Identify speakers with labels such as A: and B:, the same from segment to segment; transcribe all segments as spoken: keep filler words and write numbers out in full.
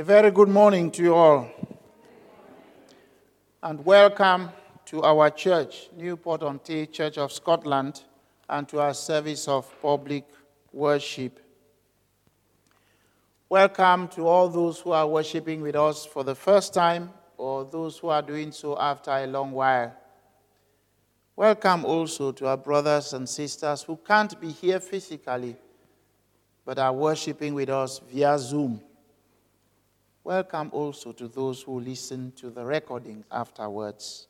A: A very good morning to you all, and welcome to our church, Newport-on-Tay Church of Scotland, and to our service of public worship. Welcome to all those who are worshiping with us for the first time, or those who are doing so after a long while. Welcome also to our brothers and sisters who can't be here physically, but are worshiping with us via Zoom. Welcome also to those who listen to the recording afterwards.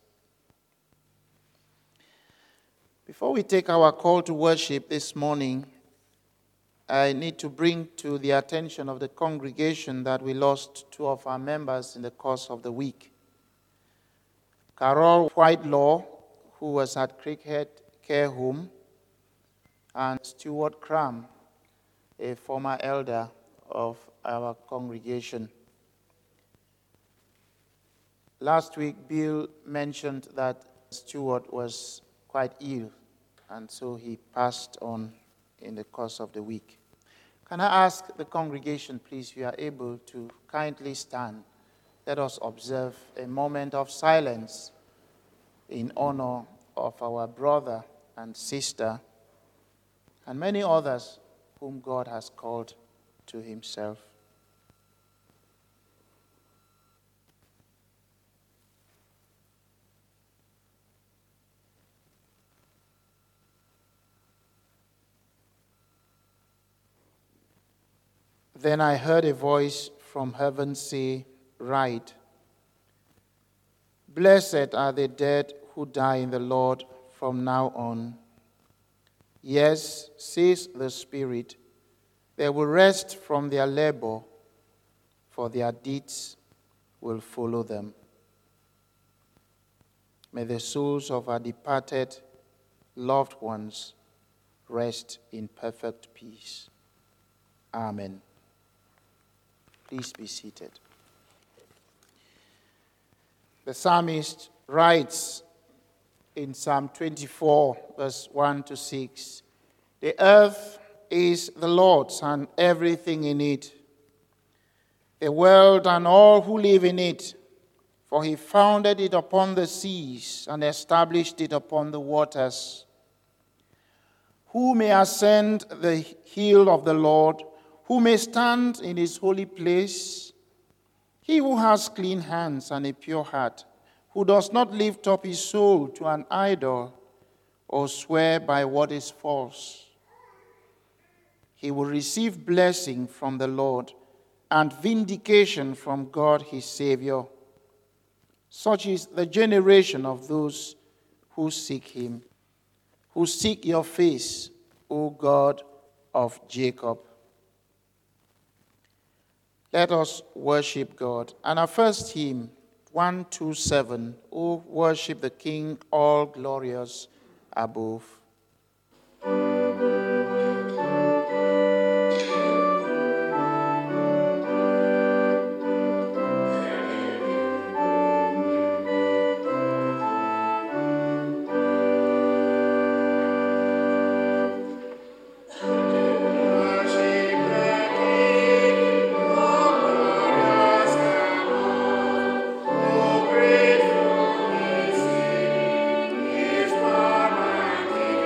A: Before we take our call to worship this morning, I need to bring to the attention of the congregation that we lost two of our members in the course of the week. Carol Whitelaw, who was at Crickhead Care Home, and Stuart Cram, a former elder of our congregation. Last week, Bill mentioned that Stuart was quite ill, and so he passed on in the course of the week. Can I ask the congregation, please, if you are able to kindly stand? Let us observe a moment of silence in honor of our brother and sister and many others whom God has called to himself. Then I heard a voice from heaven say, "Write, blessed are the dead who die in the Lord from now on. Yes, says the Spirit, they will rest from their labor, for their deeds will follow them. May the souls of our departed loved ones rest in perfect peace. Amen." Please be seated. The psalmist writes in Psalm twenty-four, verse one to six, "The earth is the Lord's and everything in it, the world and all who live in it, for he founded it upon the seas and established it upon the waters. Who may ascend the hill of the Lord? Who may stand in his holy place? He who has clean hands and a pure heart, who does not lift up his soul to an idol or swear by what is false. He will receive blessing from the Lord and vindication from God his Savior. Such is the generation of those who seek him, who seek your face, O God of Jacob." Let us worship God. And our first hymn, one two seven, "O worship the King, all glorious above."
B: Praise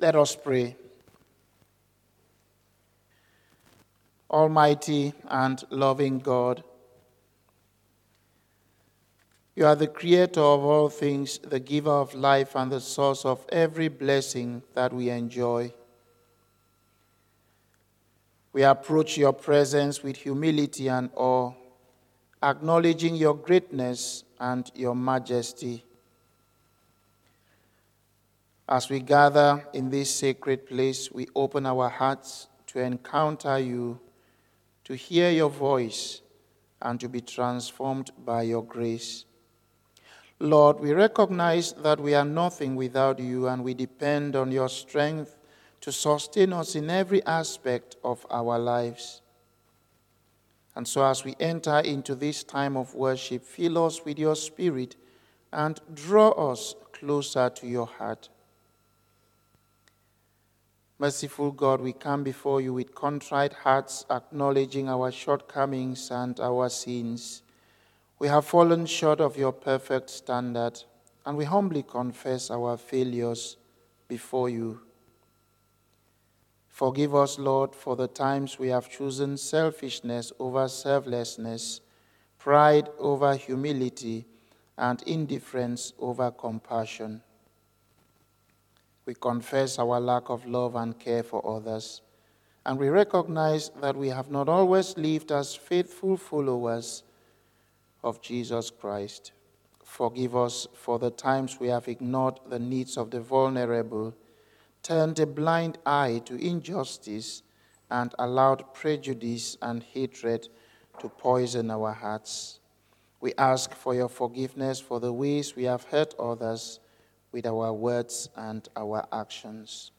A: Let us pray. Almighty and loving God, you are the creator of all things, the giver of life, and the source of every blessing that we enjoy. We approach your presence with humility and awe, acknowledging your greatness and your majesty. As we gather in this sacred place, we open our hearts to encounter you, to hear your voice, and to be transformed by your grace. Lord, we recognize that we are nothing without you, and we depend on your strength to sustain us in every aspect of our lives. And so as we enter into this time of worship, fill us with your Spirit and draw us closer to your heart. Merciful God, we come before you with contrite hearts, acknowledging our shortcomings and our sins. We have fallen short of your perfect standard, and we humbly confess our failures before you. Forgive us, Lord, for the times we have chosen selfishness over selflessness, pride over humility, and indifference over compassion. We confess our lack of love and care for others, and we recognize that we have not always lived as faithful followers of Jesus Christ. Forgive us for the times we have ignored the needs of the vulnerable, turned a blind eye to injustice, and allowed prejudice and hatred to poison our hearts. We ask for your forgiveness for the ways we have hurt others with our words and our actions.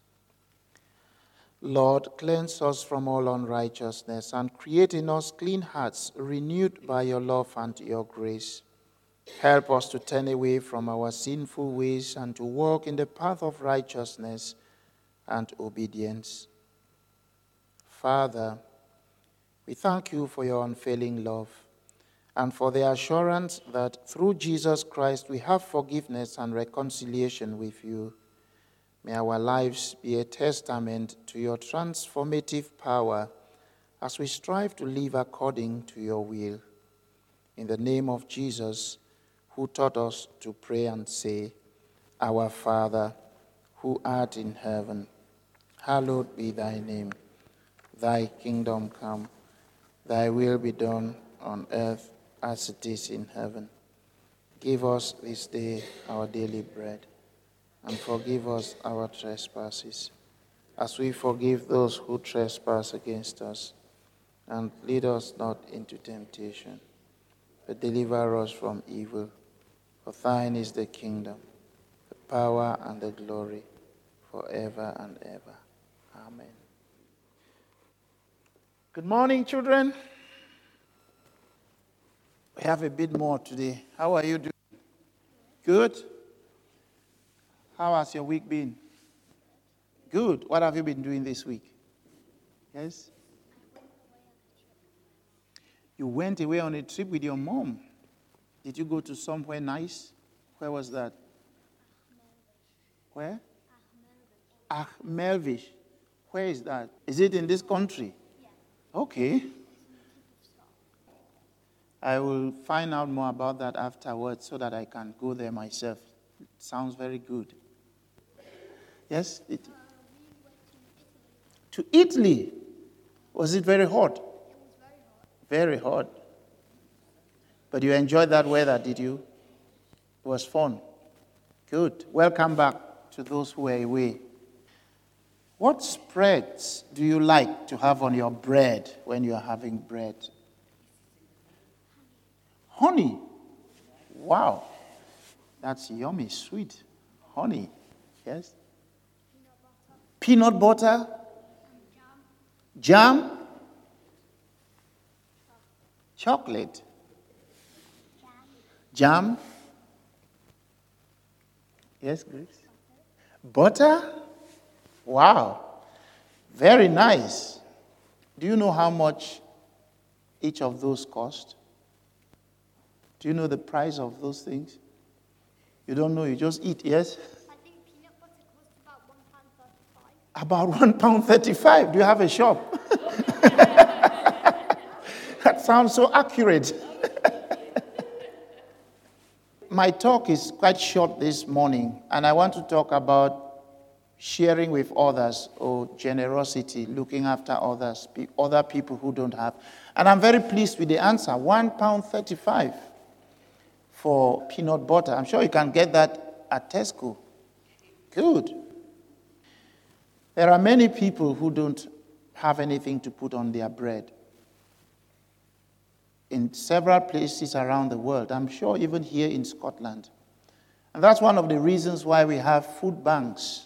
A: Lord, cleanse us from all unrighteousness and create in us clean hearts renewed by your love and your grace. Help us to turn away from our sinful ways and to walk in the path of righteousness and obedience. Father, we thank you for your unfailing love and for the assurance that through Jesus Christ we have forgiveness and reconciliation with you. May our lives be a testament to your transformative power as we strive to live according to your will. In the name of Jesus, who taught us to pray and say, Our Father, who art in heaven, hallowed be thy name. Thy kingdom come, thy will be done on earth as it is in heaven. Give us this day our daily bread, and forgive us our trespasses, as we forgive those who trespass against us. And lead us not into temptation, but deliver us from evil. For thine is the kingdom, the power, and the glory, forever and ever. Amen. Good morning, children. We have a bit more today. How are you doing? Good? How has your week been? Good. What have you been doing this week? Yes? You went away on a trip with your mom. Did you go to somewhere nice? Where was that? Where? Achmelvish. Where is that? Is it in this country? Okay. I will find out more about that afterwards so that I can go there myself. It sounds very good. Yes? It, to Italy. Was it very hot? It was very hot. Very hot. But you enjoyed that weather, did you? It was fun. Good. Welcome back to those who were away. What spreads do you like to have on your bread when you are having bread? Honey. Wow. That's yummy, sweet. Honey. Yes? Peanut butter. Peanut butter. Jam. Jam. Chocolate. Jam. Yes, Grace? Butter? Wow. Very nice. Do you know how much each of those cost? Do you know the price of those things? You don't know, you just eat, yes?
B: I think peanut butter costs about one pound thirty-five.
A: About one pound thirty-five. Do you have a shop? That sounds so accurate. My talk is quite short this morning, and I want to talk about sharing with others or generosity, looking after others, other people who don't have. And I'm very pleased with the answer, one pound thirty-five for peanut butter. I'm sure you can get that at Tesco. Good. There are many people who don't have anything to put on their bread. In several places around the world, I'm sure even here in Scotland. And that's one of the reasons why we have food banks.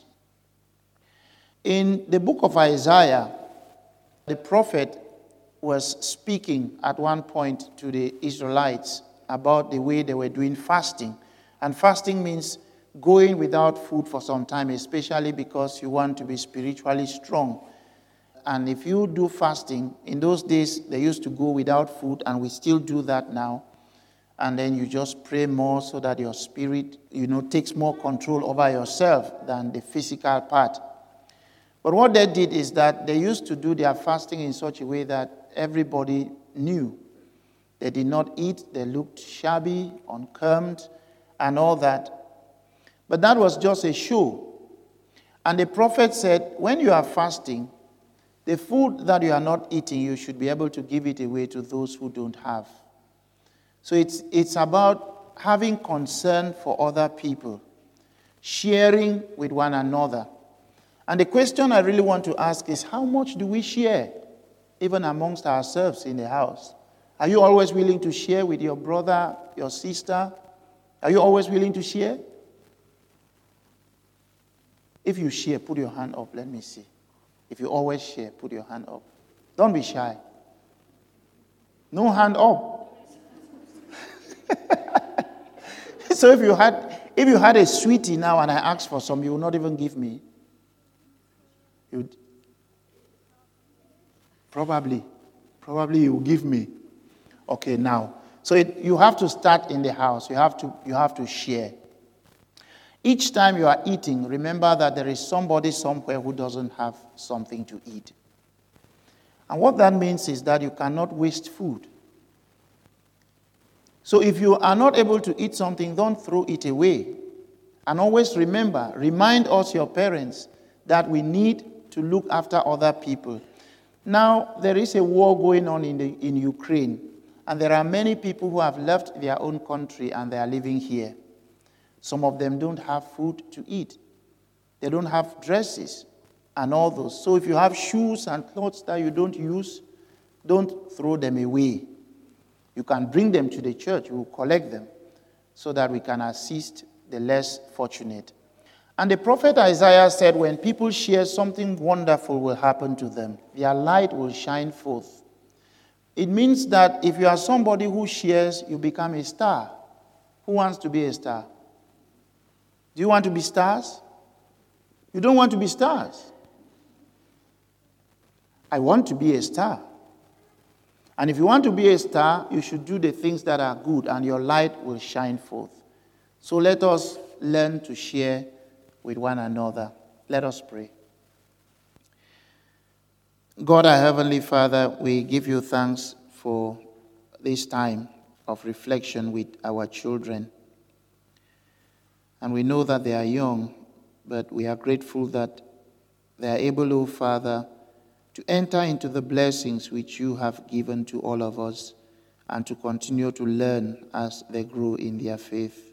A: In the book of Isaiah, the prophet was speaking at one point to the Israelites about the way they were doing fasting. And fasting means going without food for some time, especially because you want to be spiritually strong. And if you do fasting, in those days, they used to go without food, and we still do that now. And then you just pray more so that your spirit, you know, takes more control over yourself than the physical part. But what they did is that they used to do their fasting in such a way that everybody knew. They did not eat, they looked shabby, uncombed, and all that. But that was just a show. And the prophet said, when you are fasting, the food that you are not eating, you should be able to give it away to those who don't have. So it's, it's about having concern for other people, sharing with one another. And the question I really want to ask is, how much do we share, even amongst ourselves in the house? Are you always willing to share with your brother, your sister? Are you always willing to share? If you share, put your hand up. Let me see. If you always share, put your hand up. Don't be shy. No hand up. So if you had if you had a sweetie now and I asked for some, you will not even give me. You'd probably, probably you will give me. Okay, now. So it, you have to start in the house. You have to you have to share. Each time you are eating, remember that there is somebody somewhere who doesn't have something to eat. And what that means is that you cannot waste food. So if you are not able to eat something, don't throw it away. And always remember, remind us, your parents, that we need to look after other people. Now, there is a war going on in, the, in Ukraine, and there are many people who have left their own country and they are living here. Some of them don't have food to eat. They don't have dresses and all those. So if you have shoes and clothes that you don't use, don't throw them away. You can bring them to the church. We will collect them so that we can assist the less fortunate. And the prophet Isaiah said, when people share, something wonderful will happen to them. Their light will shine forth. It means that if you are somebody who shares, you become a star. Who wants to be a star? Do you want to be stars? You don't want to be stars. I want to be a star. And if you want to be a star, you should do the things that are good, and your light will shine forth. So let us learn to share with one another. Let us pray. God, our Heavenly Father, we give you thanks for this time of reflection with our children. And we know that they are young, but we are grateful that they are able, O Father, to enter into the blessings which you have given to all of us and to continue to learn as they grow in their faith.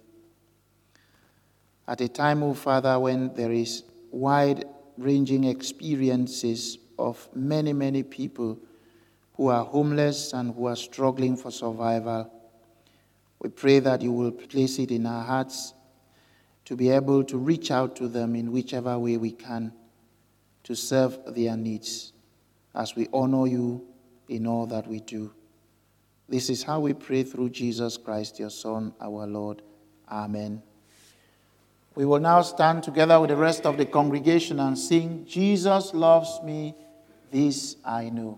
A: At a time, O Father, when there is wide-ranging experiences of many, many people who are homeless and who are struggling for survival, we pray that you will place it in our hearts to be able to reach out to them in whichever way we can to serve their needs as we honor you in all that we do. This is how we pray through Jesus Christ, your Son, our Lord. Amen. We will now stand together with the rest of the congregation and sing, Jesus loves me, this I know.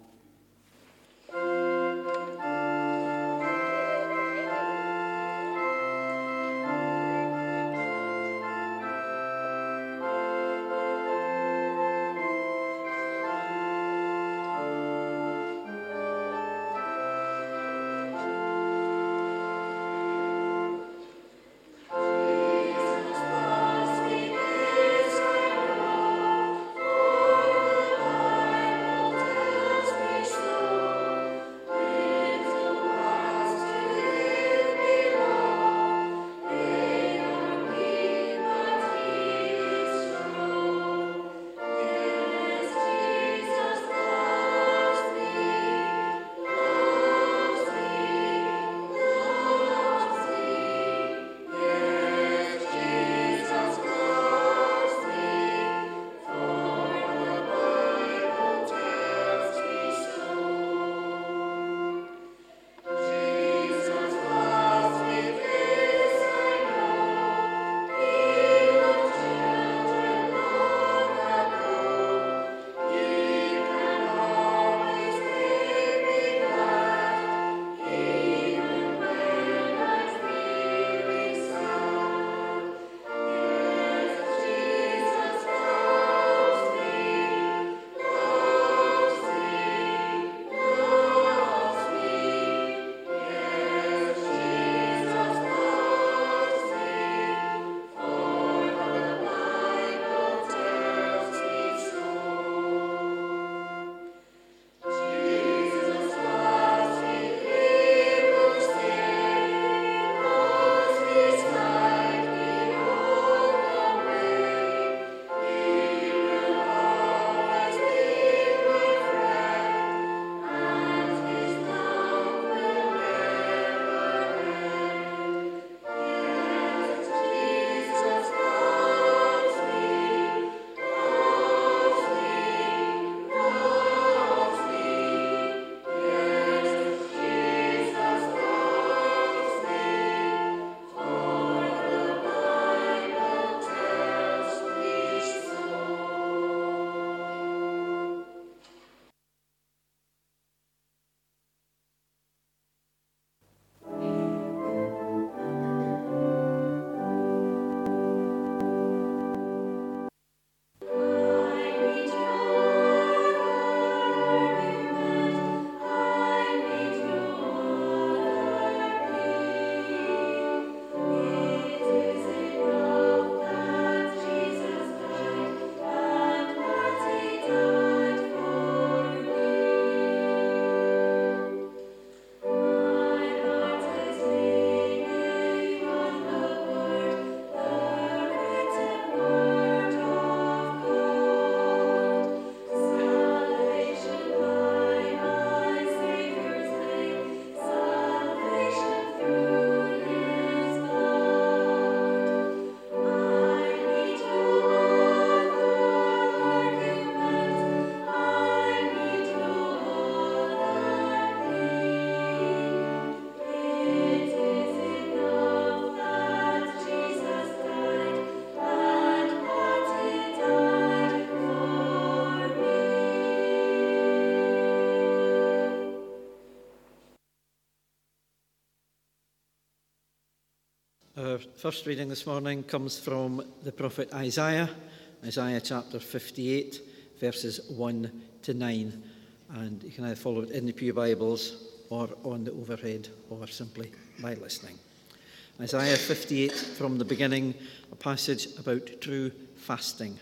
B: Our first reading this morning comes from the prophet Isaiah, Isaiah chapter fifty-eight, verses one to nine. And you can either follow it in the Pew Bibles or on the overhead or simply by listening. Isaiah fifty-eight, from the beginning, a passage about true fasting.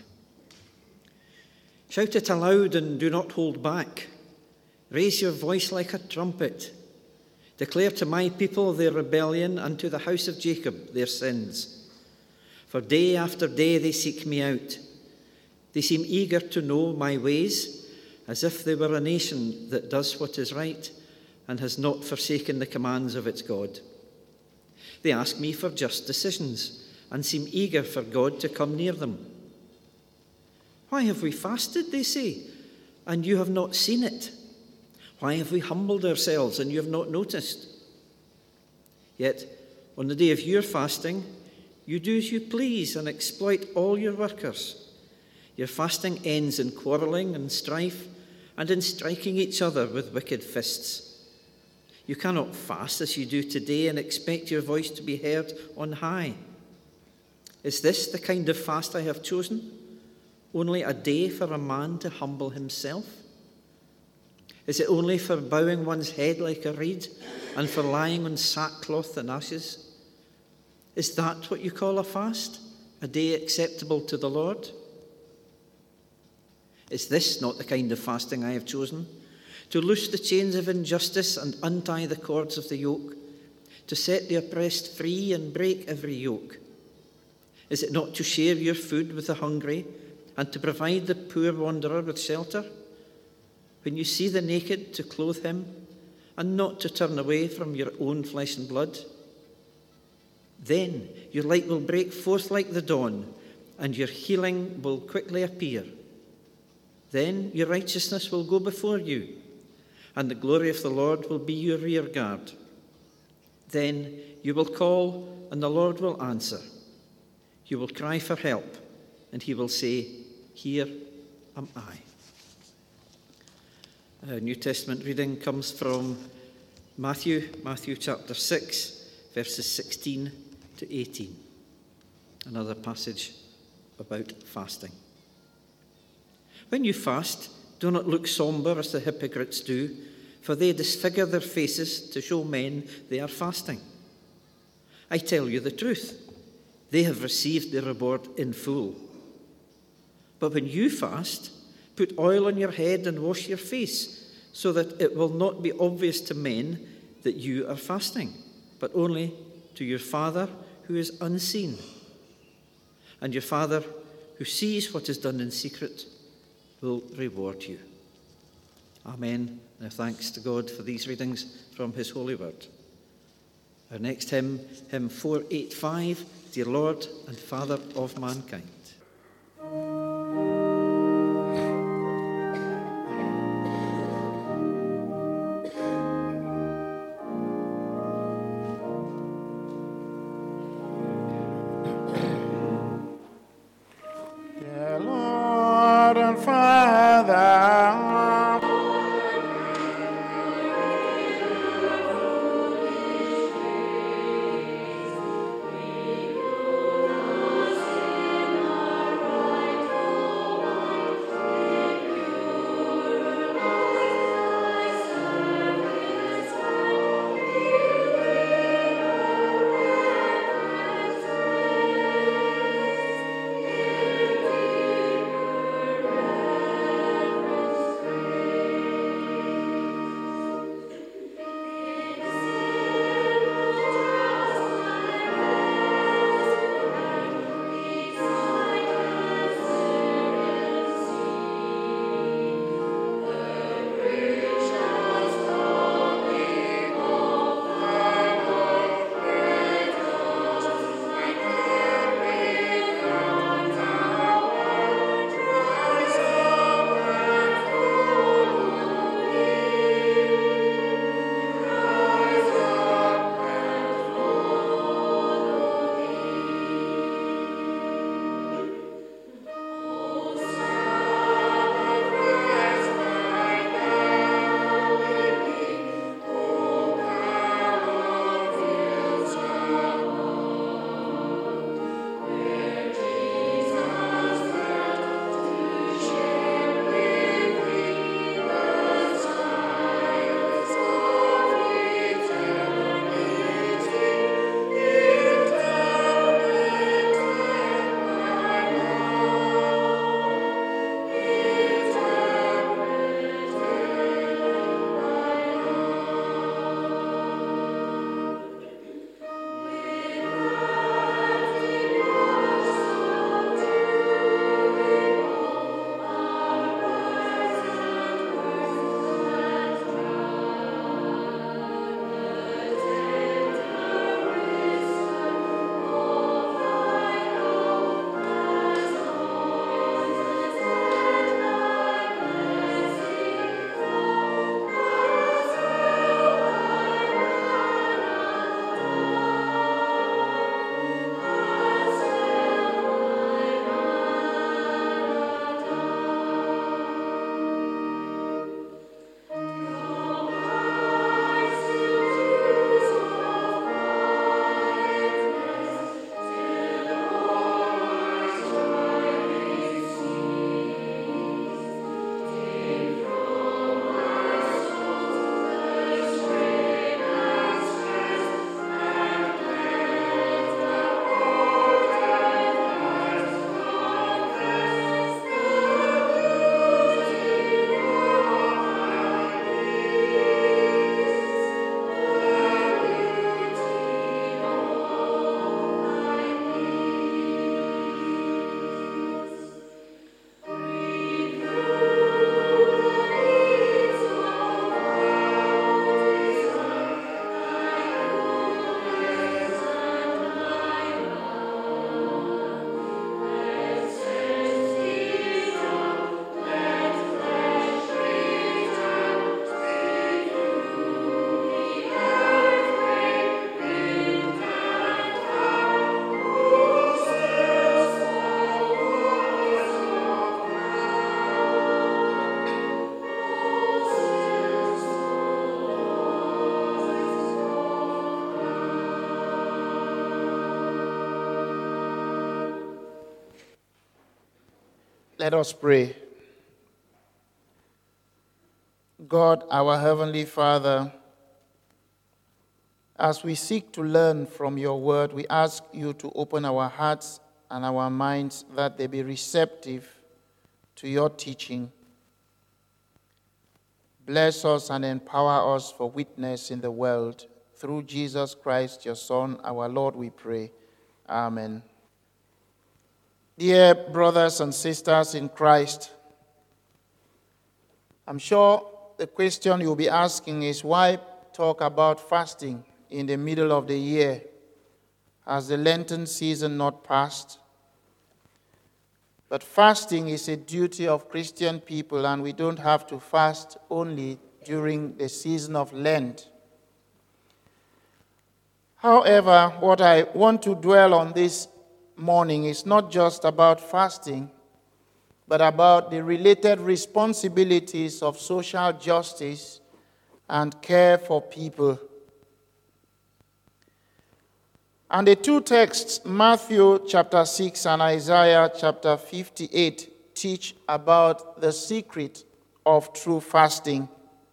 B: Shout it aloud and do not hold back. Raise your voice like a trumpet. Declare to my people their rebellion, and to the house of Jacob their sins. For day after day they seek me out. They seem eager to know my ways, as if they were a nation that does what is right and has not forsaken the commands of its God. They ask me for just decisions and seem eager for God to come near them. Why have we fasted, they say, and you have not seen it? Why have we humbled ourselves and you have not noticed? Yet, on the day of your fasting, you do as you please and exploit all your workers. Your fasting ends in quarrelling and strife and in striking each other with wicked fists. You cannot fast as you do today and expect your voice to be heard on high. Is this the kind of fast I have chosen? Only a day for a man to humble himself? Is it only for bowing one's head like a reed and for lying on sackcloth and ashes? Is that what you call a fast, a day acceptable to the Lord? Is this not the kind of fasting I have chosen? To loose the chains of injustice and untie the cords of the yoke, to set the oppressed free and break every yoke? Is it not to share your food with the hungry and to provide the poor wanderer with shelter? When you see the naked, to clothe him, and not to turn away from your own flesh and blood? Then your light will break forth like the dawn, and your healing will quickly appear. Then your righteousness will go before you, and the glory of the Lord will be your rear guard. Then you will call, and the Lord will answer. You will cry for help, and he will say, "Here am I." Our New Testament reading comes from Matthew, Matthew chapter six, verses sixteen to eighteen. Another passage about fasting. When you fast, do not look somber as the hypocrites do, for they disfigure their faces to show men they are fasting. I tell you the truth, they have received their reward in full. But when you fast, put oil on your head and wash your face, so that it will not be obvious to men that you are fasting, but only to your Father who is unseen. And your Father who sees what is done in secret will reward you. Amen. Now thanks to God for these readings from his holy word. Our next hymn, hymn four eighty-five, Dear Lord and Father of Mankind.
C: Father,
A: Let us pray. God, our Heavenly Father, as we seek to learn from your word, we ask you to open our hearts and our minds that they be receptive to your teaching. Bless us and empower us for witness in the world. Through Jesus Christ, your Son, our Lord, we pray. Amen. Dear brothers and sisters in Christ, I'm sure the question you'll be asking is, why talk about fasting in the middle of the year? Has the Lenten season not passed? But fasting is a duty of Christian people, and we don't have to fast only during the season of Lent. However, what I want to dwell on this morning is not just about fasting, but about the related responsibilities of social justice and care for people. And the two texts, Matthew chapter six and Isaiah chapter fifty-eight, teach about the secret of true fasting.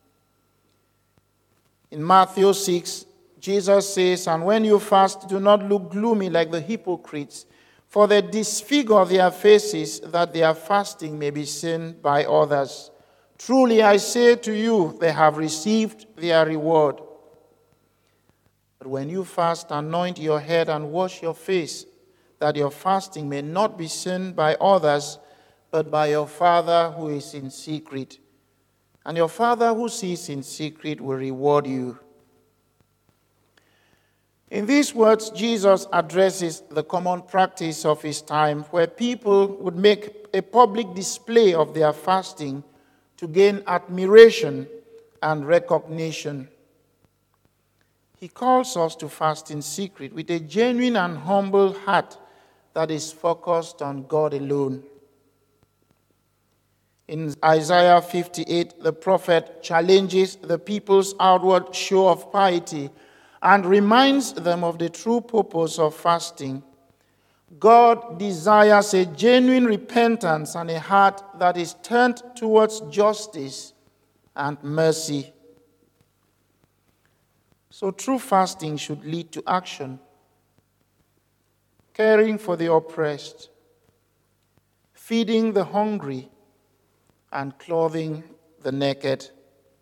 A: In Matthew six, Jesus says, "And when you fast, do not look gloomy like the hypocrites, for they disfigure their faces, that their fasting may be seen by others. Truly I say to you, they have received their reward. But when you fast, anoint your head and wash your face, that your fasting may not be seen by others, but by your Father who is in secret. And your Father who sees in secret will reward you." In these words, Jesus addresses the common practice of his time, where people would make a public display of their fasting to gain admiration and recognition. He calls us to fast in secret with a genuine and humble heart that is focused on God alone. In Isaiah fifty-eight, the prophet challenges the people's outward show of piety and reminds them of the true purpose of fasting. God desires a genuine repentance and a heart that is turned towards justice and mercy. So true fasting should lead to action, caring for the oppressed, feeding the hungry, and clothing the naked.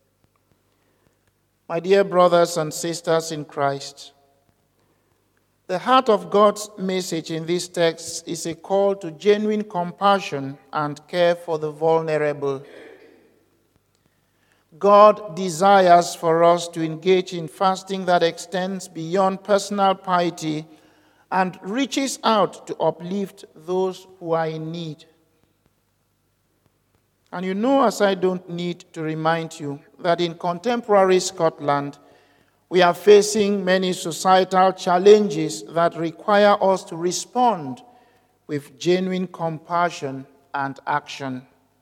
A: My dear brothers and sisters in Christ, the heart of God's message in this text is a call to genuine compassion and care for the vulnerable. God desires for us to engage in fasting that extends beyond personal piety and reaches out to uplift those who are in need. And you know, as I don't need to remind you, that in contemporary Scotland, we are facing many societal challenges that require us to respond with genuine compassion and action.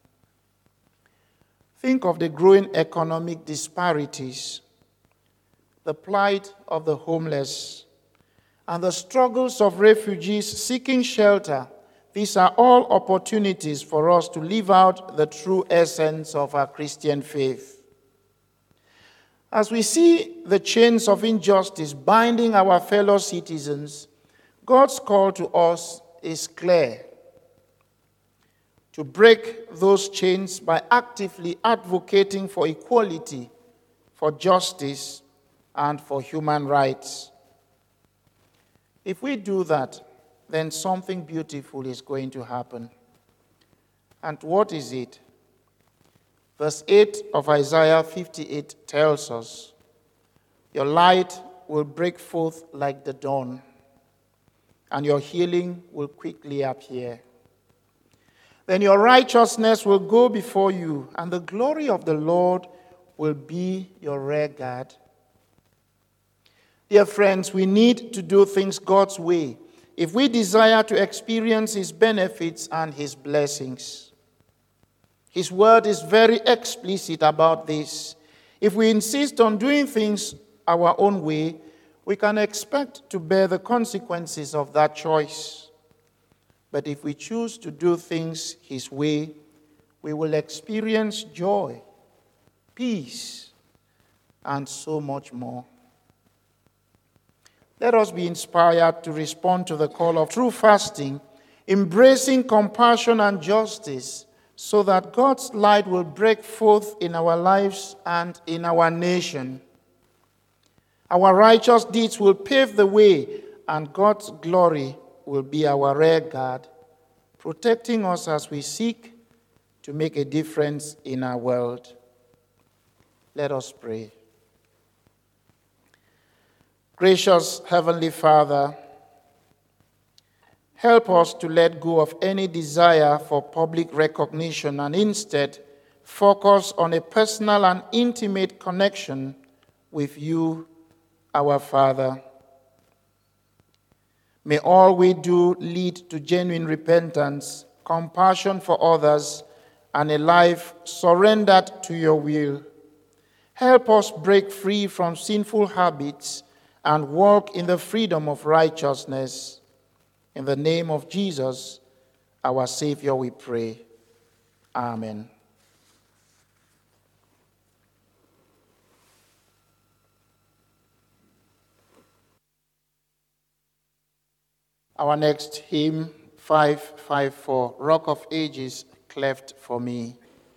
A: Think of the growing economic disparities, the plight of the homeless, and the struggles of refugees seeking shelter. These are all opportunities for us to live out the true essence of our Christian faith. As we see the chains of injustice binding our fellow citizens, God's call to us is clear: to break those chains by actively advocating for equality, for justice, and for human rights. If we do that, then something beautiful is going to happen. And what is it? Verse eight of Isaiah fifty-eight tells us, "Your light will break forth like the dawn, and your healing will quickly appear. Then your righteousness will go before you, and the glory of the Lord will be your rear guard." Dear friends, we need to do things God's way if we desire to experience his benefits and his blessings. His word is very explicit about this. If we insist on doing things our own way, we can expect to bear the consequences of that choice. But if we choose to do things His way, we will experience joy, peace, and so much more. Let us be inspired to respond to the call of true fasting, embracing compassion and justice, so that God's light will break forth in our lives and in our nation. Our righteous deeds will pave the way, and God's glory will be our rear guard, protecting us as we seek to make a difference in our world. Let us pray. Gracious Heavenly Father, help us to let go of any desire for public recognition and instead focus on a personal and intimate connection with you, our Father. May all we do lead to genuine repentance, compassion for others, and a life surrendered to your will. Help us break free from sinful habits and walk in the freedom of righteousness. In the name of Jesus, our Savior, we pray. Amen. Our next hymn, five five four, Rock of Ages, cleft for me.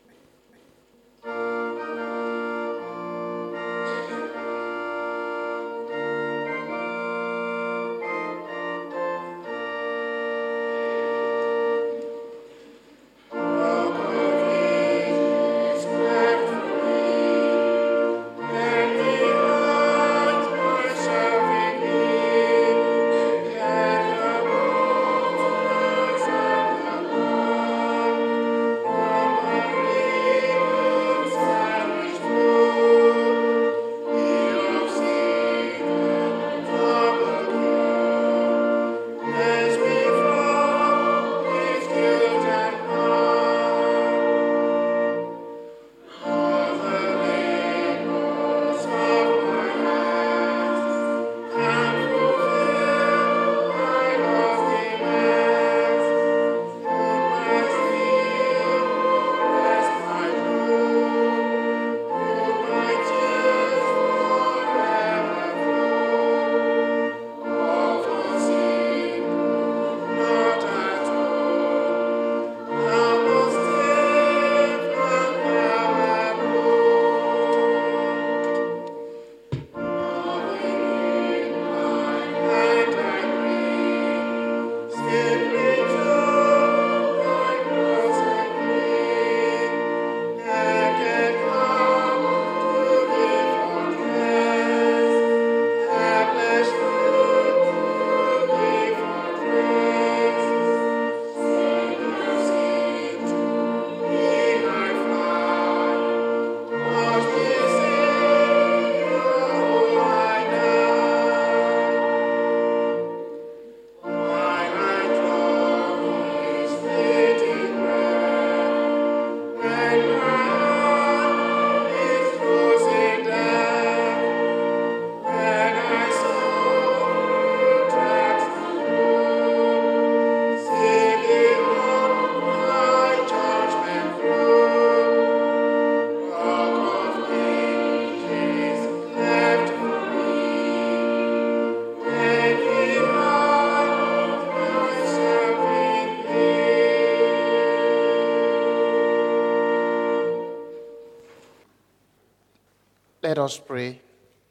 A: Let us pray.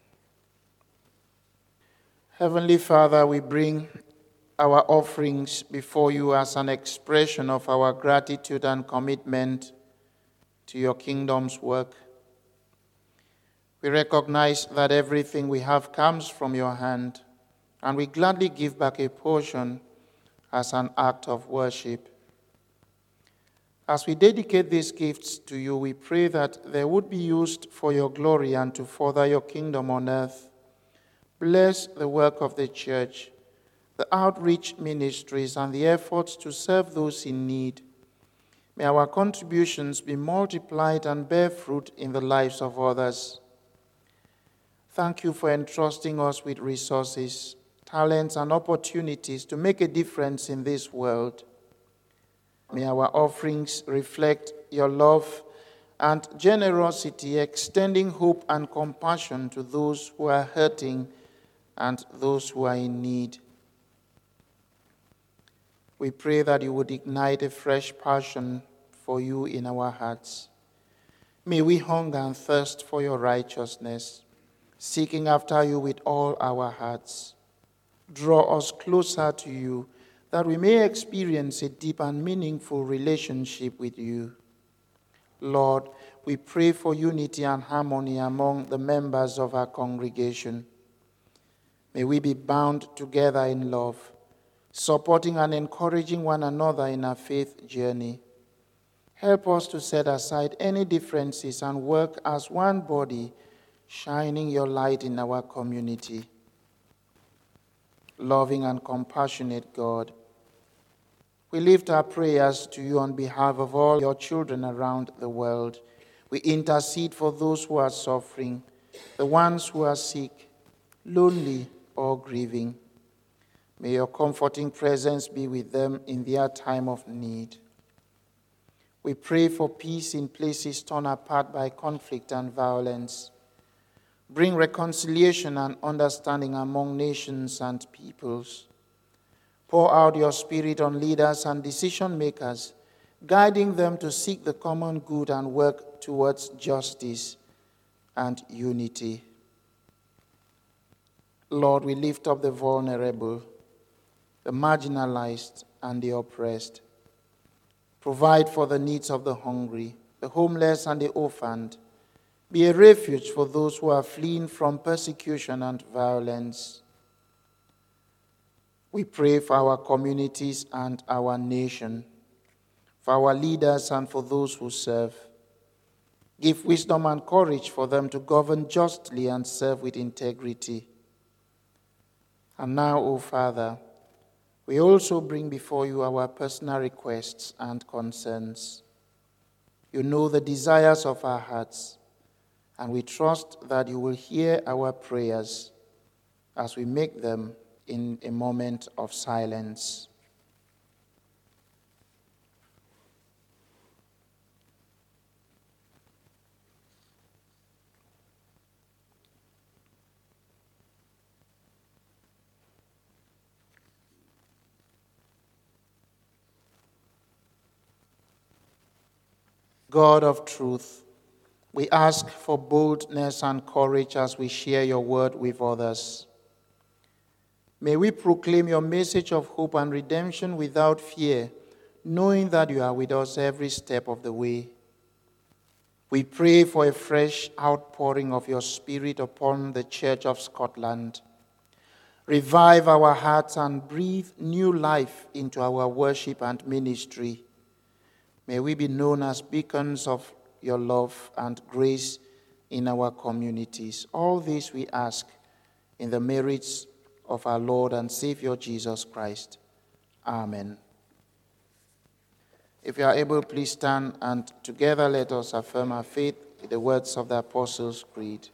A: Heavenly Father, we bring our offerings before you as an expression of our gratitude and commitment to your kingdom's work. We recognize that everything we have comes from your hand, and we gladly give back a portion as an act of worship. As we dedicate these gifts to you, we pray that they would be used for your glory and to further your kingdom on earth. Bless the work of the church, the outreach ministries, and the efforts to serve those in need. May our contributions be multiplied and bear fruit in the lives of others. Thank you for entrusting us with resources, talents, and opportunities to make a difference in this world. May our offerings reflect your love and generosity, extending hope and compassion to those who are hurting and those who are in need. We pray that you would ignite a fresh passion for you in our hearts. May we hunger and thirst for your righteousness, seeking after you with all our hearts. Draw us closer to you, that we may experience a deep and meaningful relationship with you. Lord, we pray for unity and harmony among the members of our congregation. May we be bound together in love, supporting and encouraging one another in our faith journey. Help us to set aside any differences and work as one body, shining your light in our community. Loving and compassionate God, we lift our prayers to you on behalf of all your children around the world. We intercede for those who are suffering, the ones who are sick, lonely, or grieving. May your comforting presence be with them in their time of need. We pray for peace in places torn apart by conflict and violence. Bring reconciliation and understanding among nations and peoples. Pour out your Spirit on leaders and decision makers, guiding them to seek the common good and work towards justice and unity. Lord, we lift up the vulnerable, the marginalized, and the oppressed. Provide for the needs of the hungry, the homeless, and the orphaned. Be a refuge for those who are fleeing from persecution and violence. We pray for our communities and our nation, for our leaders and for those who serve. Give wisdom and courage for them to govern justly and serve with integrity. And now, O Father, we also bring before you our personal requests and concerns. You know the desires of our hearts, and we trust that you will hear our prayers as we make them in a moment of silence. God of truth, we ask for boldness and courage as we share your word with others. May we proclaim your message of hope and redemption without fear, knowing that you are with us every step of the way. We pray for a fresh outpouring of your Spirit upon the Church of Scotland. Revive our hearts and breathe new life into our worship and ministry. May we be known as beacons of your love and grace in our communities. All this we ask in the merits of our Lord and Savior Jesus Christ. Amen. If you are able, please stand, and together let us affirm our faith with the words of the Apostles' Creed.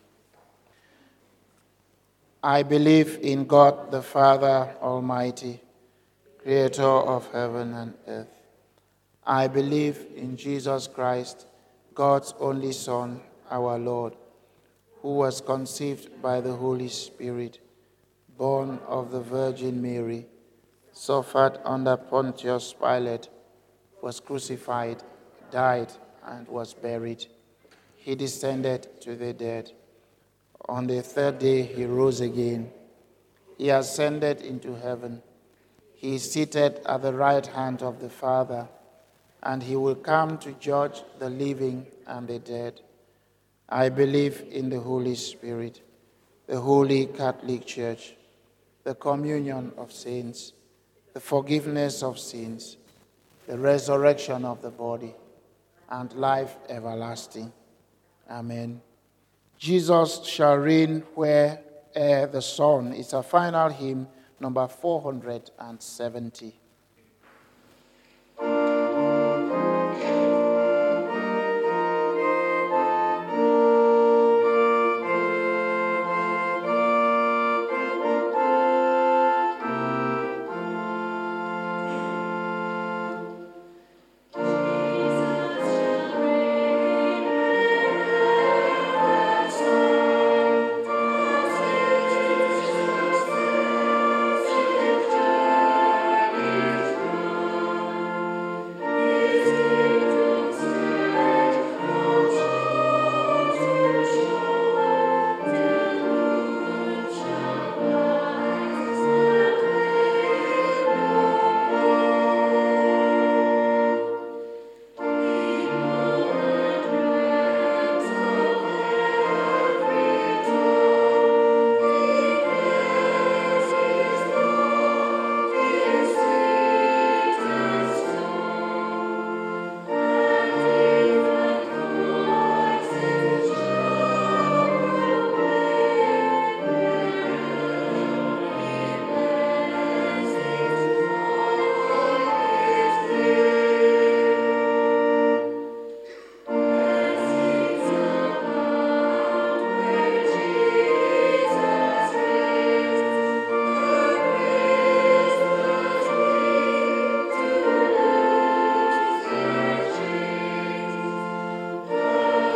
A: I believe in God the Father Almighty, creator of heaven and earth. I believe in Jesus Christ, God's only Son, our Lord, who was conceived by the Holy Spirit, born of the Virgin Mary, suffered under Pontius Pilate, was crucified, died, and was buried. He descended to the dead. On the third day he rose again. He ascended into heaven. He is seated at the right hand of the Father, and he will come to judge the living and the dead. I believe in the Holy Spirit, the Holy Catholic Church, the communion of saints, the forgiveness of sins, the resurrection of the body, and life everlasting. Amen. Jesus shall reign where uh, the sun. It's a final hymn, number four hundred seventy.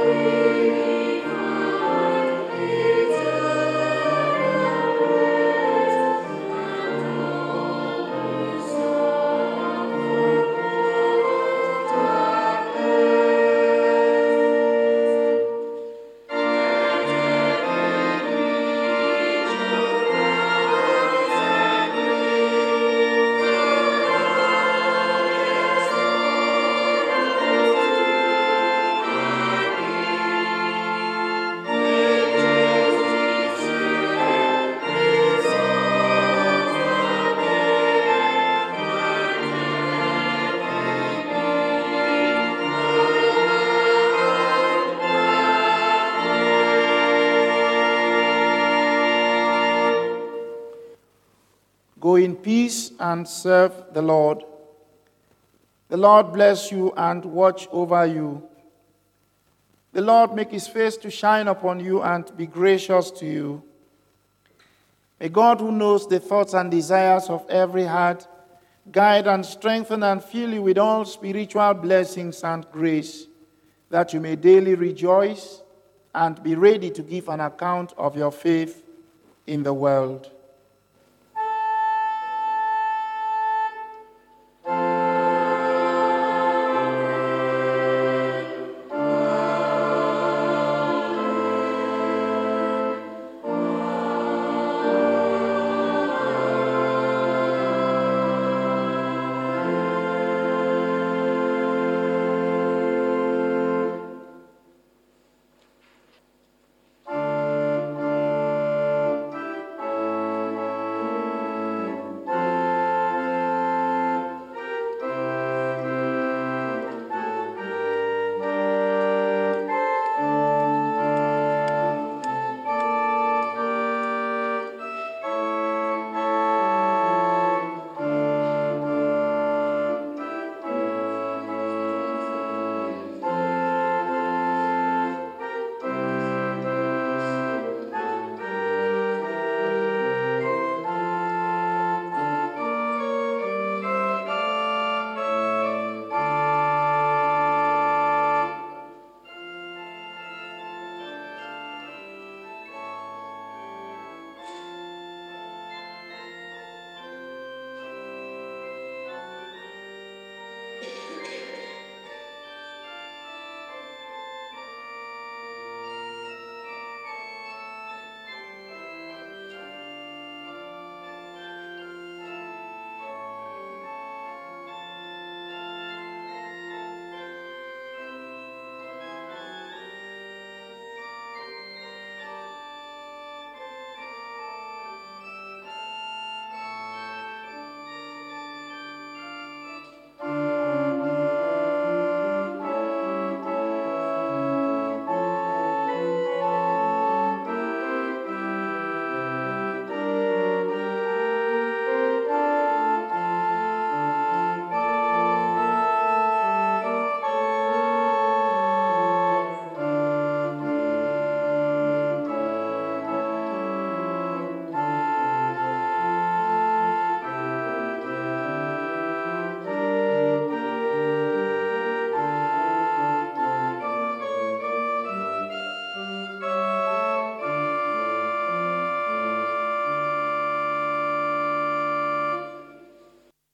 A: Go in peace and serve the Lord. The Lord bless you and watch over you. The Lord make his face to shine upon you and be gracious to you. May God, who knows the thoughts and desires of every heart, guide and strengthen and fill you with all spiritual blessings and grace, that you may daily rejoice and be ready to give an account of your faith in the world.